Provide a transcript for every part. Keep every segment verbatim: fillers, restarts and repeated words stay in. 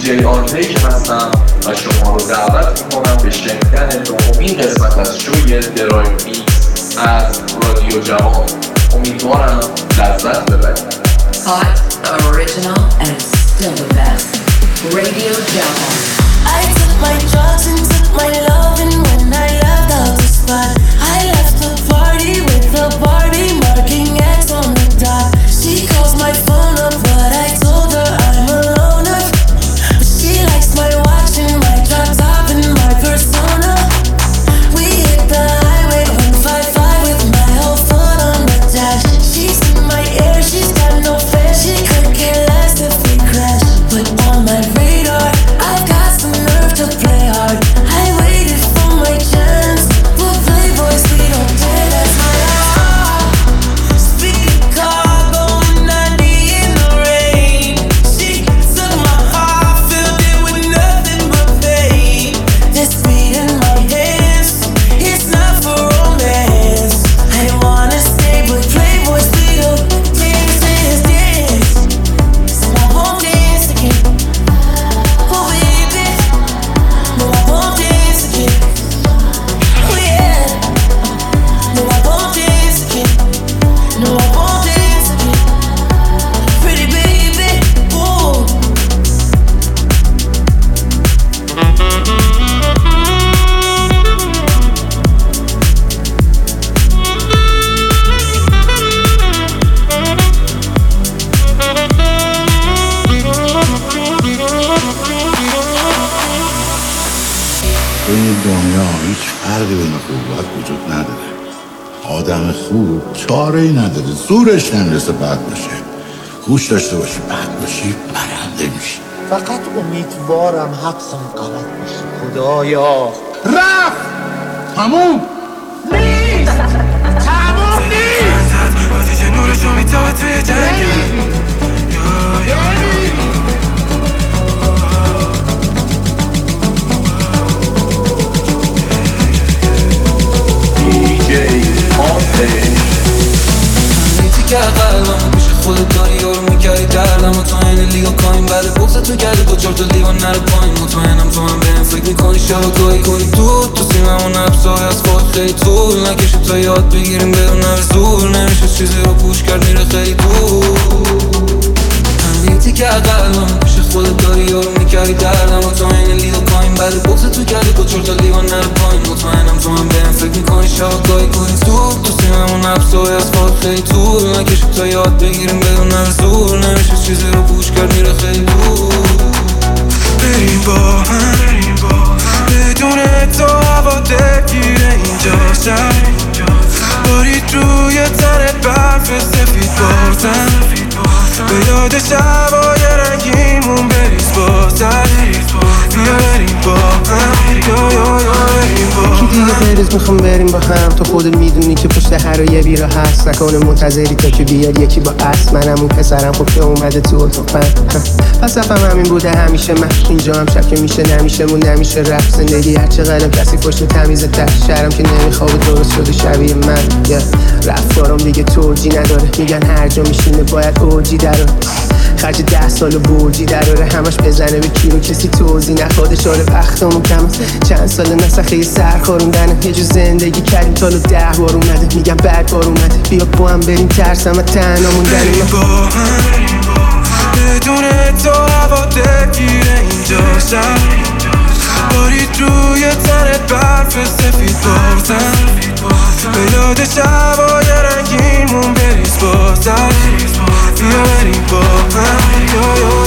دیجی آنتی که هستم و شما رو دعوت میکنم به شنیدن نهمین قسمت از شوی درایو میکس از رادیو جوان. امیدوارم لذت ببرید. Hot, original, and still the best. Radio Java. I took my drugs and took my loving when I left out the spot. I left the party with the Barbie marking X on the dot. She calls my phone up, but I told her I'm a loner. But she likes my watch and my drop top and my persona. We hit the highway one five five with my whole foot on the dash. She's in my ear, she's got no fear. She could care less if we crash. But on my radar, I've got some nerve to play hard. I waited for my chance, but playboys, we don't play, that's my heart. Speaking car going ninety in the rain. She took my heart, filled it with nothing but pain. This beat in my hands, it's not for romance. I wanna stay, but playboys, we don't dance, dance, dance. So I won't dance again. Oh baby, no I won't dance again. Oh yeah, no I won't dance again. No I won't dance again. Pretty baby, ooh. تو این دنیا هیچ فرقی بین خوب و بد وجود نداره. آدم خوب چاره ای نداره، زورش نمیرسه بد باشه. هوش داشته باشی بد باشی برنده میشی. فقط امیدوارم حدسم غلط باشه. خدایا رفت تموم نیست، تموم نیست. آتیش نورشو میتابه توی جنگل. که قلبم پیش خودت داری یارو میکردی دردم و تو این لیگا کاین بعد بغض تو کردی با چار تا لیوان نره پایین. مطمئنم تو هم بهم فکر میکنی شب گاهی کنی تو تو سیممون نبسای از خود خیلی طول نکشید تا یاد بگیریم بدون نوه زور نمیشه چیزی رو پوش کرد میره خیلی دور. همینی که قلبم پیش خودت داری یارو میکردی دردم و تو این لیگا کاین بعد بغض تو کردی با چار تا لیوان نره پایین. مطمئنم تو هم بهم فکر میکنی شب گاهی کنی تو تو سیممون نبسای از خود خیلی طول نکشید تا یاد بگیریم بدون زور نمیشه چیزی رو پوش کرد میره خیلی دور. بریم با هم بدون تو هوا دلگیره اینجا شب بارید روی تنت برف سفید بازم به یاد شبای رنگیمون بریز بازم بیا بریم با هم یا یا یا بریم با هم. کی دیگه بریز میخوام بریم با هم. تو خودت میدونی که پشت هر و یه بیرا هست. نکنه منتظری تا که بیاد یکی با اسب. منم اون پسرم خب که اومده تو اتاقم. پس افهم همین بوده همیشه من. اینجا هم شب که میشه نمیشه مون نمیشه رفت. زندگی هرچه قلم کسی پشت تمیزه تش. شهرم که نمیخوابه درست شده شبیه من. رفتارم دیگه توجی نداره. میگن هر جا میشینه باید اوجی داره. خرج ده سال برجی دراره. همش بزنه به کیلو کسی توضیح نخواده. شاره وقتمون کم چند سال نسخه سر خوروندنه. یه جو زندگی کردیم تا ده بار اومده. میگم بعد بار اومده. بیا با هم بریم ترسم و تنها موندن. بریم با هم بدون تو هوا دلگیره اینجا شب بارید روی تنت برف سفید بازم به یاد شبای رنگیمون بریز بازم بیا بریم با هم یا یا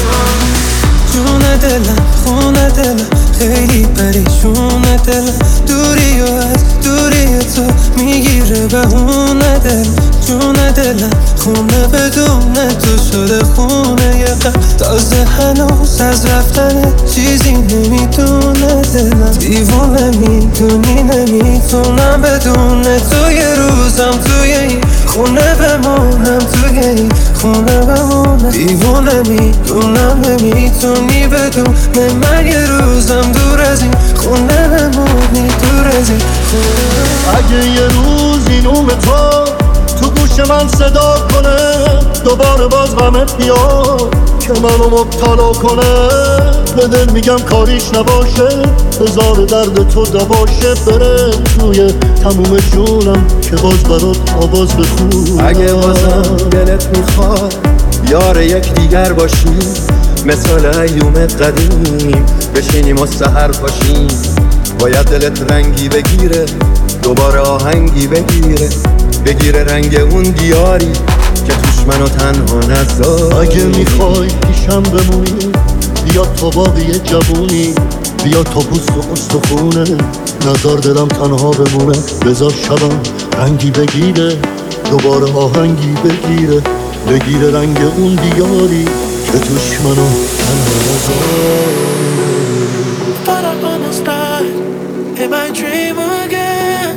جون دلم خونه دلم خیلی پریشونه دلم. دوری و از دوری تو میگیره به هونه دلم. جون دلم خونه بدون تو شده خونه یه قلب. تازه هنوز از رفتن چیزی نمیدونه دلم. دیوونه میدونی نمیتونم بدون تو یه روزم توی این خونه بمونم. توی این خونه بمونم. دیوونه میدونم نمیتونی بدون من یه روزم دور از این خونه بمونی. دور از این خونه. اگه یه روز این اومه تو تو گوش من صدا کنه دوباره باز غمت بیاد که منو مبتلا کنه. به دل میگم کاریش نباشه، هزار درد تو دواشه. بره توی تموم جونم که باز برات آواز بخونم. اگه بازم دلت میخواد یار یک دیگر باشیم، مثل ایوم قدیم بشینیم و سحر باشیم. باید دلت رنگی بگیره، دوباره آهنگی بگیره، بگیره رنگ اون دیاری که توش منو تنها نذار. اگه میخوای پیشم بمونی بیا تا باقی جوونی، بیا تا پوست و استخونه، نذار دلم تنها بمونه. بذار شبم رنگی بگیره، دوباره آهنگی بگیره، بگیره رنگ اون دیاری که توش منو تنها نذار. Thought I almost died in my dream again,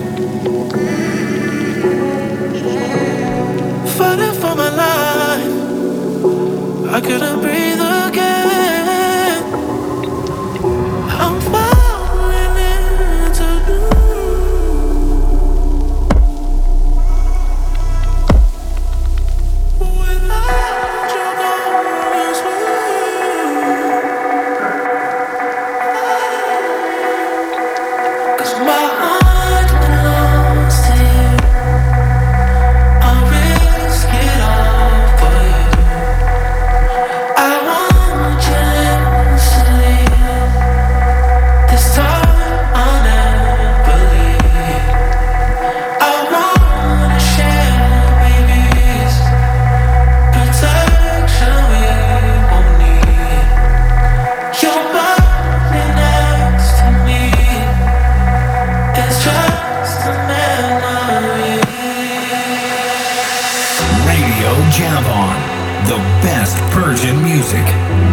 fighting for my life. I couldn't breathe again. I'm falling into blue. Without you gone is cause my heart belongs to you. I'll risk it all for you. I want you endlessly. This time I'll never leave. I wanna share babies, protection we won't need. You're burning next to me. It's just a memory. Radio Javon, the best Persian music.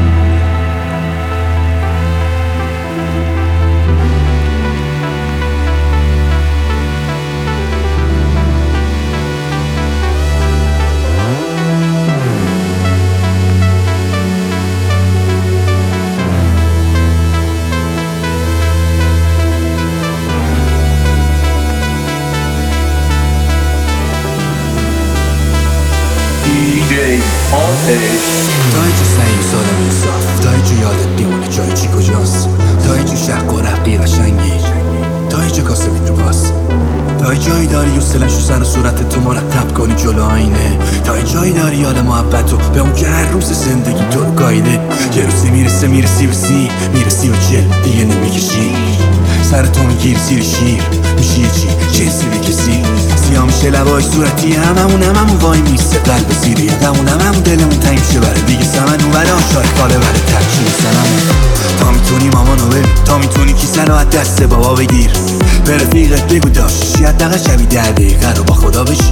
دایی جو سعی سالم انصاف، دایی جو یادت بیمونه جای چی کجاست، دایی جو شق و رقی قشنگی، دایی جو کاسه میتروباست، دایی جایی داری و سلنشو سر و صورت تو مرتب کنی جلو آینه، دایی جایی داری یاد محبتو به اون که هر روز زندگی تو رو گایده. یه روزی میرسه میرسی به سی، میرسی به چل دیگه نمیکشی، سر تو میگیری سیر شیر میشی یه چی جنسی به کسی. سیاه میشه لبای صورتی هممون هممون وای میسته قلب زیره یدمون هممون دلمون تنگ میشه بره دیگه سمن اون بره آشار کاله بره ترچی سنمون. تا میتونی مامانو ببین، تا میتونی کیسه رو از دست بابا بگیر، به رفیقت بگو داشتی حداقل شبی ده دقیقه رو با خدا بشی،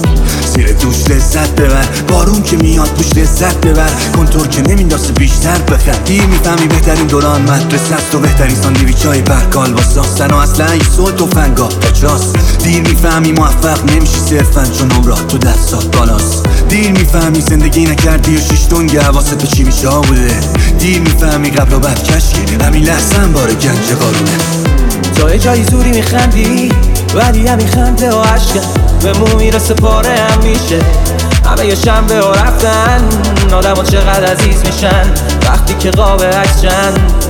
زیر دوش لذت ببر، بارون که میاد توش لذت ببر، کنتور که نمینداسه بیشتر بخند. دیر میفهمی بهترین دوران مدرسه است و بهترین ساندویچ های برکال با ساستن و اصلا این صوت و فنگا کجاست. دیر میفهمی موفق نمیشی صرفا چون عمرات تو دستات بالاست، دیر میفهمی زندگی نکردی و شیش دنگ حواست به چی میشه بوده، دیر میفهمی قبل و بعد کشکی همین لحظه هم بار گنج قارونه. جای جایی زوری میخندی ولی همین خنده و عشقه به مو میرسه پاره هم میشه. همه یه شنبه و رفتن آدم ها چقدر عزیز میشن وقتی که قاب عکسشن.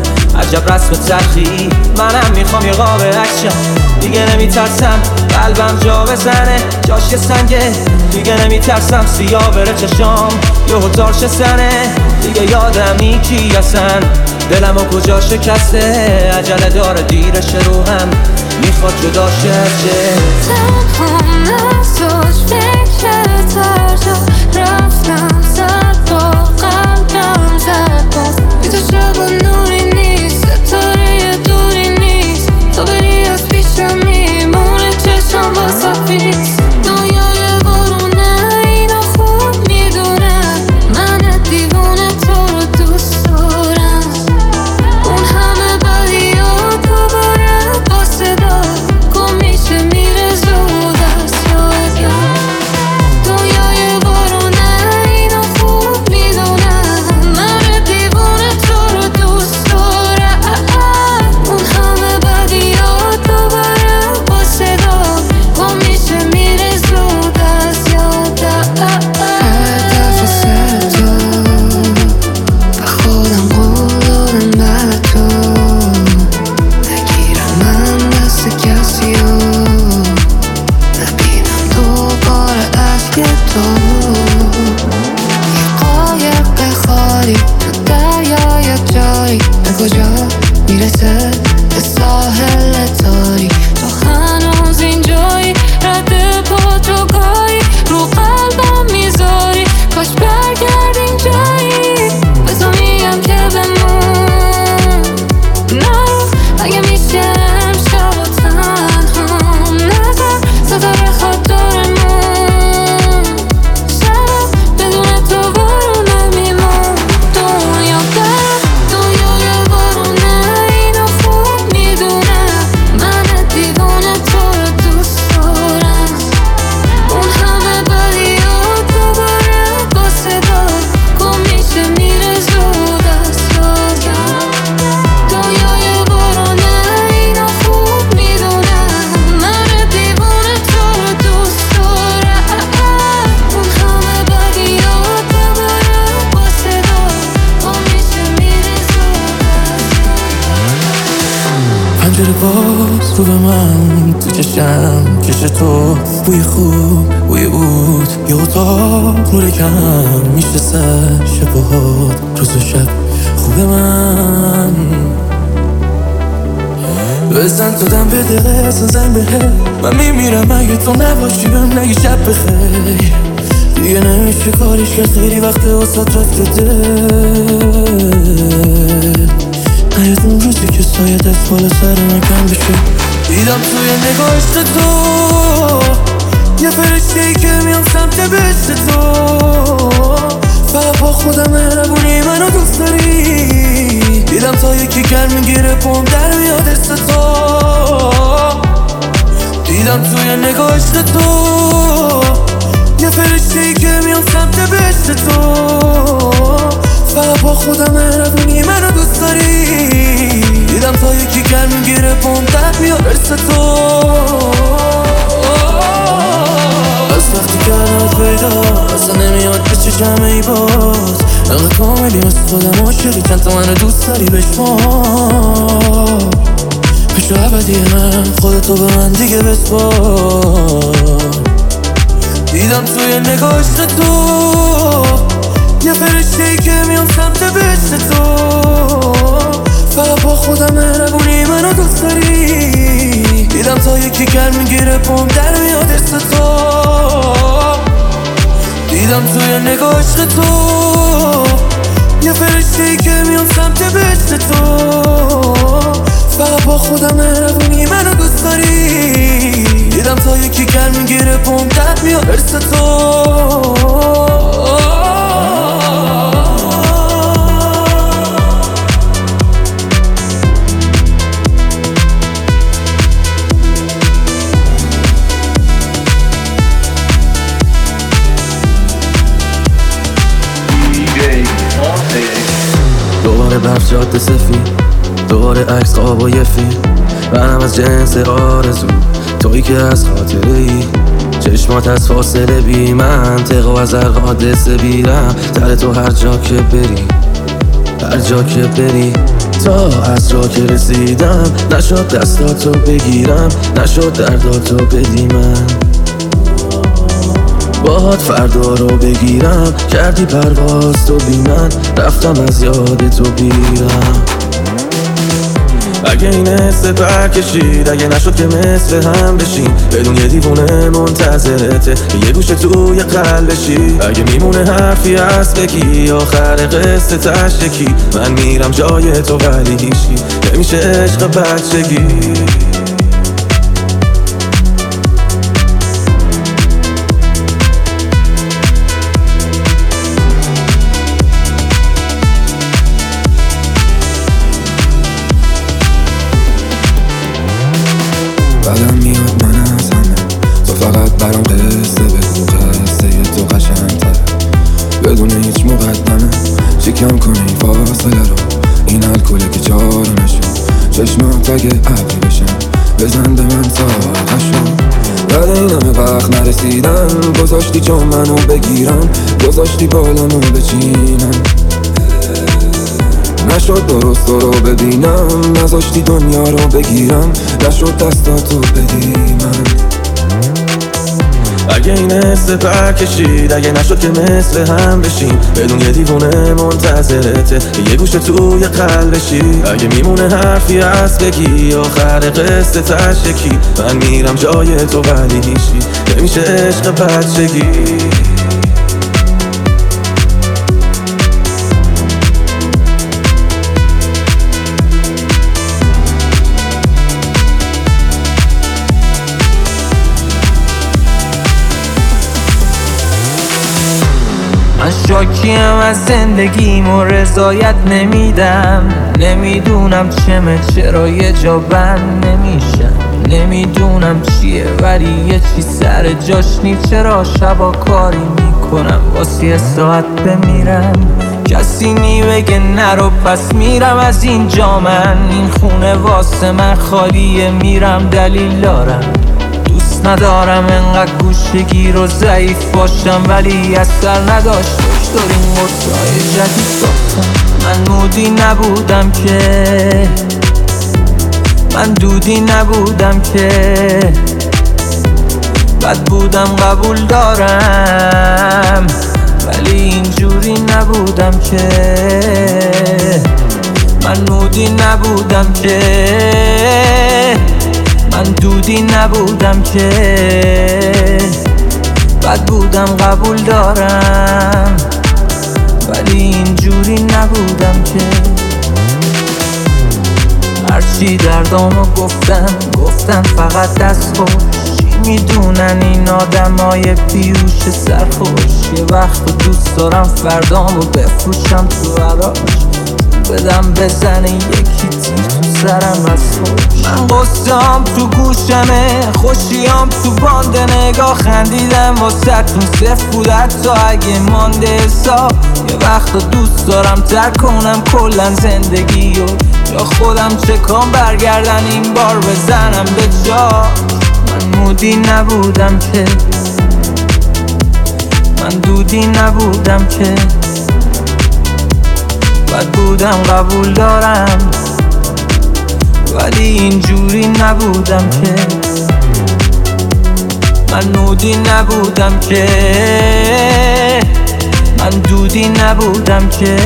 عجب رسم تلخی منم میخوام یه قاب عکسشم، دیگه نمیترسم قلبم جا بزنه جاش یه سنگه، دیگه نمیترسم سیاه بره چشام یه هتار شسنه، دیگه یادم نیکی هستن دلمو کجا شکسته، عجله داره دیرش رو هم میخواد جدا شرچه. تنها نساش فکر ترجا رفتم زد با قلبم زد باز بی تو شب نوری نیست ستاره دوری نیست، تو بری از پیشم میمونه چشم با سفیست. دنیای بارونه اینو خوب میدونم من دیوونه تو رو دوست دارم، اون همه بدی ها دوباره با صدا گم میشه میره زود از یادم. دنیای بارونه پنجره باز رو به من تو چشم کش تو بوی خوب بوی بود یه اتاق نور کم میشه سر شبهات روز و شب خوب من بزن تو دم بده قصه زن بهه من میمیرم اگه تو نباشی بهم نگی شب بخیر دیگه نمیشه کاریش کرد خیلی وقت واسات رفته دل نیاد اون روزی که سایه دست بالا سر من کم بشه دیدم توی نگاهش تو یه فرشته‌ای که میام سمت بهشت تو فقط با خودم مهربونی منو دوست داری دیدم تا یکی گرم میگیره پام در میاد است تو دیدم توی نگاهش تو یه فرشته‌ای که میام سمت بهشت تو فقط با خودم مهربونی منو دوست داری دیدم تا یکی گرم میگیره پام در میاد است تو از وقتی کردمت پیدا اصلا نمیاد به چشم ای باز انقدر کاملی مثل خودم عاشقی چند تا منو دوست داری بشمار پیشو ابدی من خودتو به من دیگه بسپار دیدم توی نگاهش تو یه فرشته‌ای که میام سمت بهشت تو فقط با خودم مهربونی منو دوست داری دیدم تا یکی گرم میگیره پام در میاد است تو دیدم توی نگاهش تو یه فرشته‌ای که میام سمت بهشت تو فقط با خودم مهربونی منو دوست داری دیدم تا یکی گرم میگیره پام در میاد است تو دوباره برف جاده سفید دوباره عکس خواب و یه فیلم منم از جنس آرزو تویی که از خاطره ای چشمات از فاصله بی منطق و از هر حادثه بیرم در تو هر جا که بری هر جا که بری تا از جا که رسیدم نشد دستاتو بگیرم نشد درداتو بدی من باهات فردا رو بگیرم کردی پرواز تو بی من رفتم از یاد تو بیرم اگه این حس برکشید اگه نشد که مثل هم بشیم بدون یه دیوونه منتظرته یه گوشه توی قلبشی اگه میمونه حرفی از بگی آخر قصه تشکی من میرم جای تو ولی هیچی نمیشه عشق بچگی بعدم میاد من از همه تو فقط برام قصه بگو قصه تو قشنگ‌تره بدون هیچ مقدمه شکم کنه این فاصله رو این الکله که چارمشون چشمات اگه ابری بشن بزن به من تا قشنگ بعد این همه وقت نرسیدم گذاشتی چون منو بگیرم گذاشتی بالامو بچینم نشد درست رو ببینم نذاشتی دنیا رو بگیرم نشد دستاتو بدی من اگه این حس برکشید اگه نشد که مثل هم بشیم بدون یه دیوونه منتظرته یه گوشه توی قلبشی اگه میمونه حرفی از بگی آخر قصه تشکی من میرم جای تو ولی هیچی نمیشه عشق بچگی من شاکیم از زندگیم و رضایت نمیدم نمیدونم چمه چرا یه جا بند نمیشم نمیدونم چیه ولی یه چی سر جاش نی چرا شبا کاری میکنم واسه یه ساعت بمیرم کسی نی بگه نرو پس میرم از اینجا من این خونه واسه من خالیه میرم دلیل دارم ندارم انقدر گوشگیر و ضعیف باشم ولی اثر نداشت داریم مرتای جدید ساختم من مودی نبودم که من دودی نبودم که بد بودم قبول دارم، ولی اینجوری نبودم که من نودی نبودم که من دودی نبودم که بد بودم قبول دارم، ولی اینجوری نبودم که هرچی دردامو گفتن گفتن فقط دست خوش. چی میدونن این آدمای بیوش سرخوش؟ یه وقت دوست دارم فردامو بفروشم تو عراش، بدم بزنه یکی تیر تو سرم از خوش. من قصه‌ام تو گوشمه، خوشیام تو باند نگاه، خندیدم واسه تون صفر بود حتی اگه مانده حساب. یه وقت دوست دارم ترک کنم کلن زندگیو، یا خودم چکام برگردن این بار بزنم به جا. من مودی نبودم که من دودی نبودم که بد بودم قبول دارم، ولی اینجوری نبودم که من نودی نبودم که من دودی نبودم که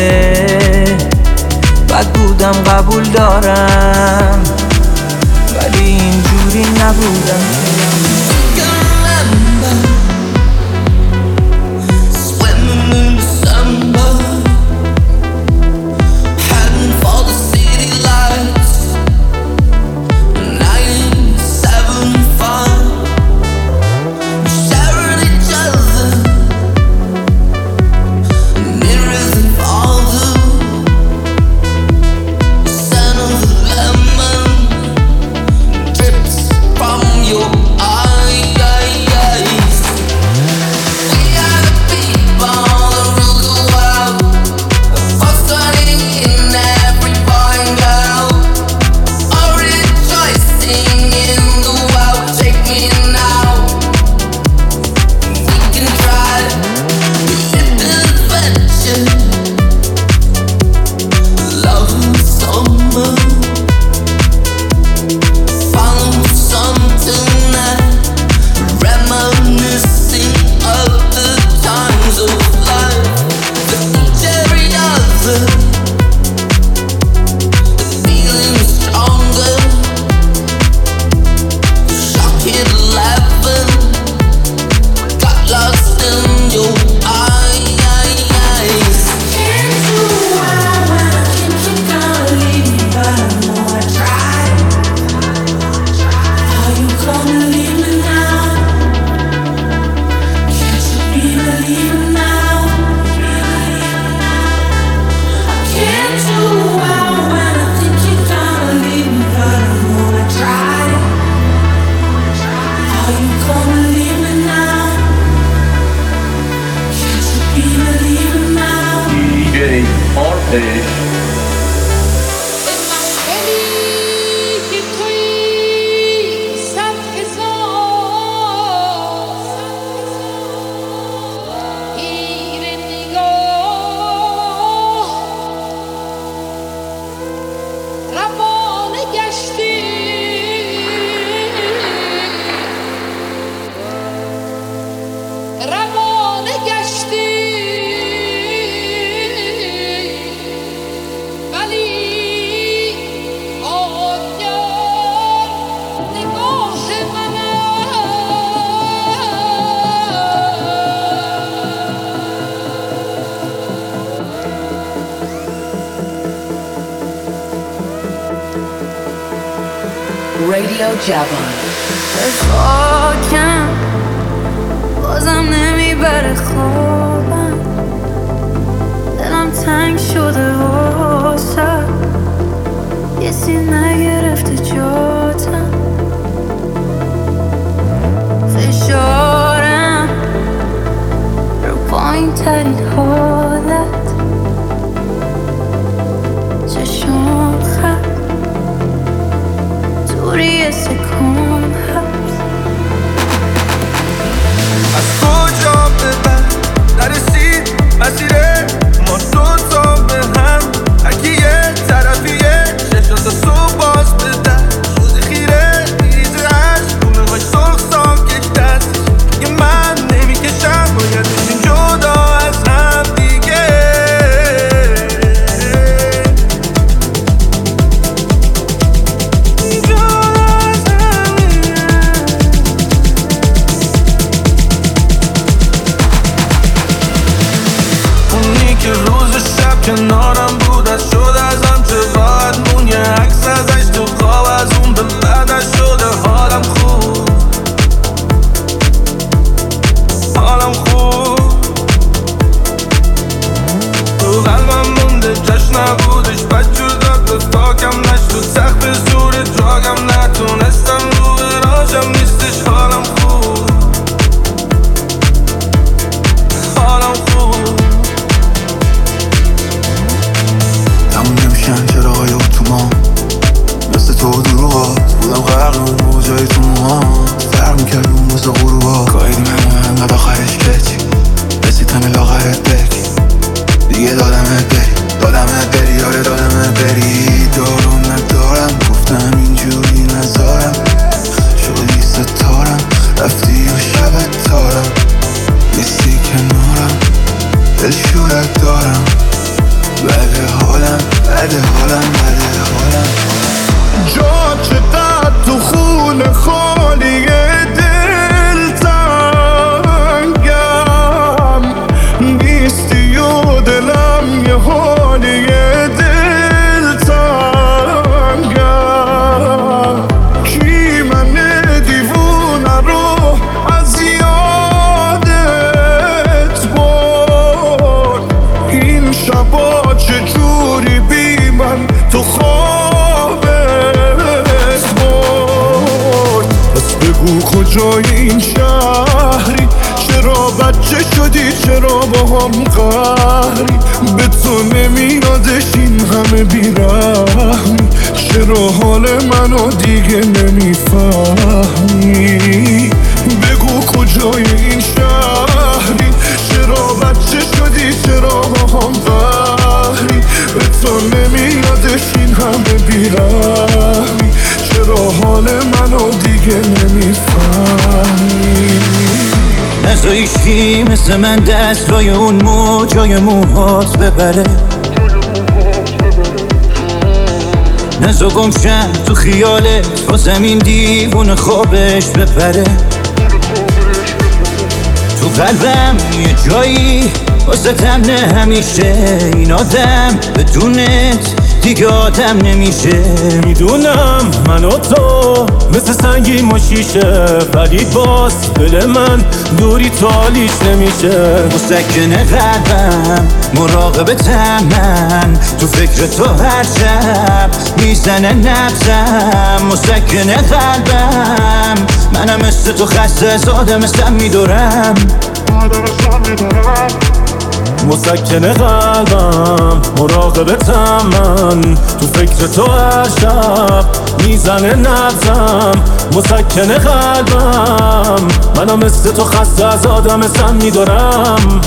بد بودم قبول دارم، ولی اینجوری نبودم که Radio Javon. رفاکم بازم نمیبره خوابم، دلم تنگ شده واسه کسی نگرفته جاتم، فشارم رو پایین ترین حالت، چشم خط توری سکون هست. از کجا به من نرسید مسیر ما دوتا به هم، هرکی یه طرفیه چشم تا صبح باز بدن، نشده ازم چه باید مون یه عکس ازش تو خواب از اون به بعدش شده حالم خوب حالم خوب تو قلبم مونده جشن نبودش بد جداد به فاکم نشد سخت به زور جاگم نتونستم رو براشم نیستش حالم خوب حالم خوب تموم نمیشن چراهای اتوبان مثل تو دروغات بودم غرق اون موجای تو موهام فرق میکرد اون واسه غروبا قایدیم همه انقدر آخرش کچی رسیدم لاغرت بکی دیگه دادمت بری دادمت بری آره دادمت بری دارم ندارم گفتم اینجوری نزارم شدی ستارم رفتی و شبت تارم نیستی کنارم دل شورت دارم بده حالم بده حالم بده حالم جا چقدر تو خونه خالی دل تنگم نیستی و دلم یه حالی دل تنگم کی من دیوونه رو از یادت برد این شبا چجوری بی من تو خوابت برد پس بگو کجای این شهری چرا بچه شدی چرا با هم قهری به تو نمیادش این همه بیرحمی چرا حال منو دیگه نمیفهمی بگو کجای این شهری چرا بچه شدی چرا با هم قهری به تو نمیادش این همه بیرحمی چرا حال منو دیگه نمیفهمی نزا ایشکی مثل من دست رای اون موجای موهات ببره نزا گمشم تو خیالت با زمین دیوون خوابش بپره تو قلبم یه جایی واسه تمنه همیشه این آدم بدونت دیگه آدم نمیشه میدونم من و تو مثل سنگی مشیشه ولی باز دل من دوری تالیش نمیشه مسکن قلبم مراقبتم من تو فکر تو هر شب میزنه نبزم مسکن قلبم منم مثل تو خسته از آدمستم میدارم مسکن قلبم مراقبتم من تو فکر تو هر شب میزنه نبزم مسکن قلبم منم مثل تو خسته از آدمستم میدارم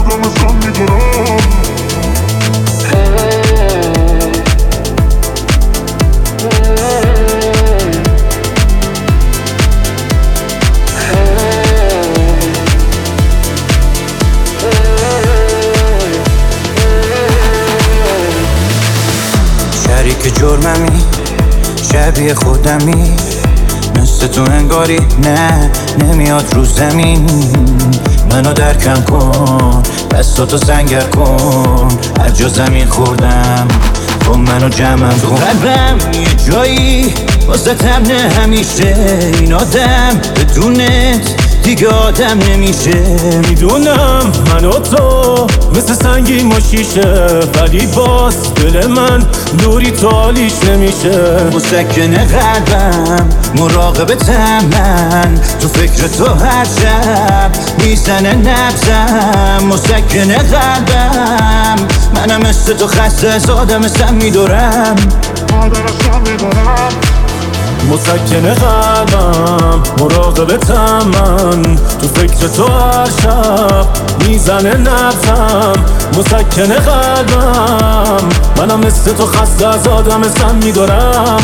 شریک جرممی شبیه خودمی مثل تو انگاری نه نمیاد رو زمین منو درکم کن دستاتو سنگر کن هر جا زمین خوردم خب منو جمعم کن قلبم یه جایی واسه تمنه همیشه این آدم بدونت دیگه آدم نمیشه میدونم من و تو مثل سنگی مشیشه ولی باز دل من دوری تالیش نمیشه مسکن قلبم مراقبتم من تو فکر تو هر شب میزنه نبزم مسکن قلبم منم مثل تو خسته از آدمستم میدارم مسکن قلبم مراقبتم من تو فکر تو هر شب میزنه نبزم مسکن قلبم منم مثل تو خسته از آدمستم میدارم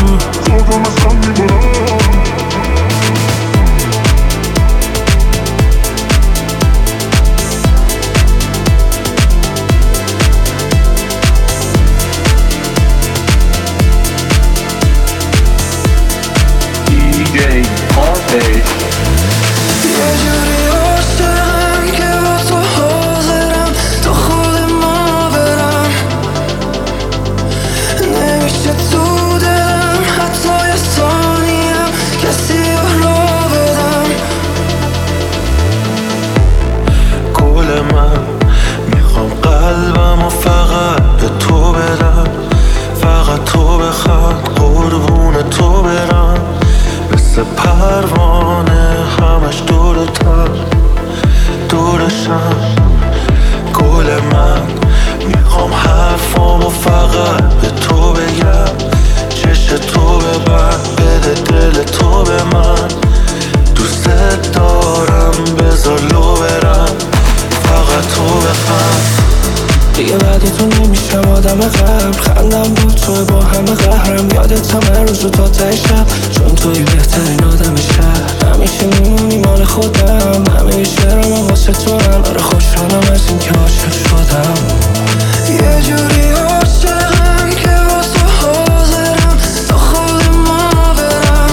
شب خندم با تو با همه قهرم یادت همه روزو تا ته شب چون توی بهترین آدم شهر همیشه میمونی مال خودم همه شعرم واسه تو هم آره خوشحالم از این که عاشق شدم یه جوری عاشقم که واسه حاضرم تا خود ما برم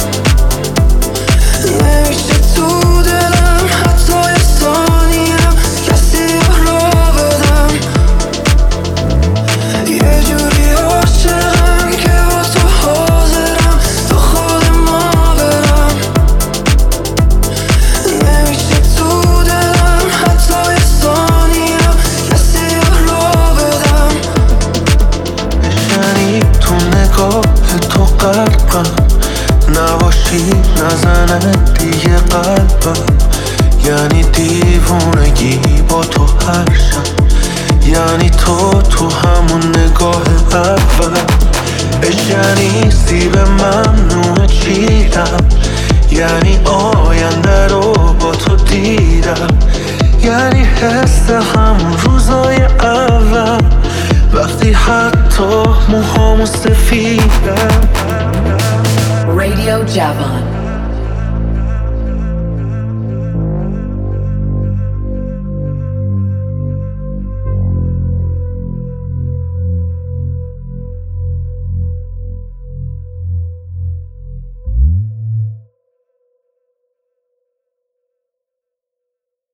نمیشه تو دلم حتی یه ثانیم کسی را بدم یه جوری عاشقم که واسه حاضرم تا خود ما برم نمیشه تو دلم حتی یه ثانیم کسی را بدم بشنی تو نگاه تو قلبم نباشی نزنه دیگه قلبم یعنی دیوونگی با تو هر شب یعنی تو تو همون نگاه اول بشنی سیب ممنوع چیدم یعنی آینده رو با تو دیدم یعنی حس همون روزای اول وقتی حتی موهامو سفیدم Radio Javon.